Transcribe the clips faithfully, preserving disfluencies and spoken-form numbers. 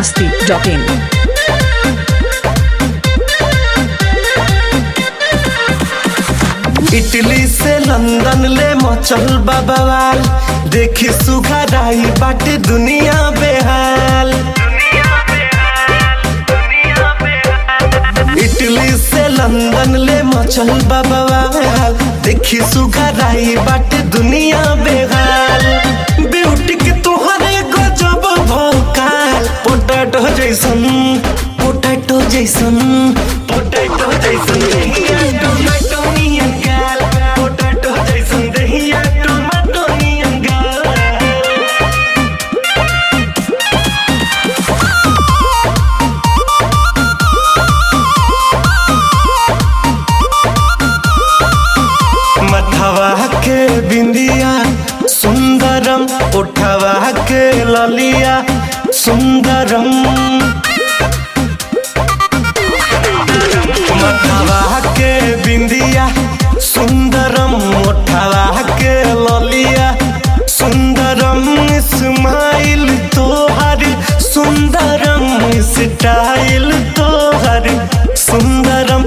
masti dot in. Italy से London ले मचल बवाल, देखी सुघराई बाटे दुनिया बेहाल। इटली से लंदन ले मचल बवाल, देखी सुघराई बाटे दुनिया बेहाल। ब्यूटी के तोहरे गजब भौकाल, पोटैटो जैसन पोटैटो जैसन पोटैटो जैसन टोमेटो नियन गाल, पोटैटो जैसन दहिया टोमेटो नियन गाल। मथवा के बिंदिया सुंदरम, उठवा के ललिया सुंदरम। मथवा के बिंदिया सुंदरम, उठवा के ललिया सुंदरम। स्माइल तोहर सुंदरम, स्टाइल तोहर सुंदरम।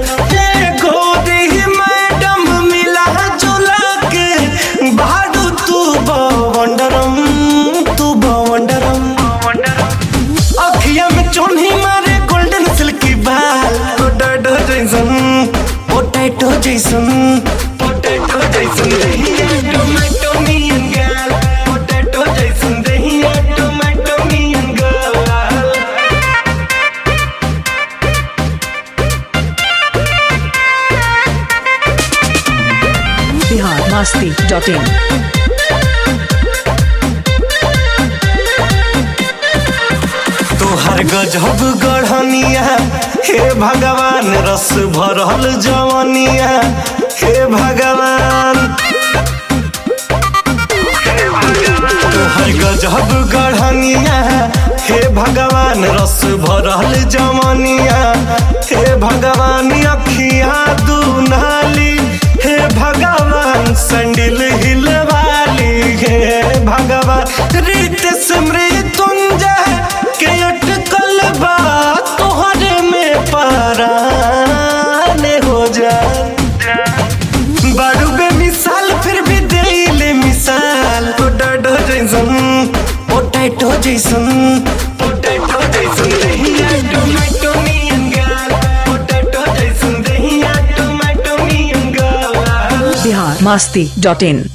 पोटैटो जैसन पोटैटो जैसन दहिया टोमेटो नियन गाल, पोटैटो जैसन दहिया टोमेटो नियन गाल। Bihar masti dot in. तोहर गजब गढ़निया हे भगवान, रस भरल जवनिया हे भगवान। तोहर गजब गढ़निया हे भगवान, रस भरल जवनिया हे भगवान। अखिया दुनाली हे भगवान, सैंडल हिल वाली हे भगवान। रीत मृत्युंजय के अटकल बा तोहरे में पराने हो जा। बड़ू बेमिसाल फिर भी देले मिसाल, पोटैटो जैसन पोटैटो जैसन पोटैटो जैसन दहिया टोमेटो नियन गाल, पोटैटो जैसन दहिया टोमेटो नियन गाल। Bihar masti dot in.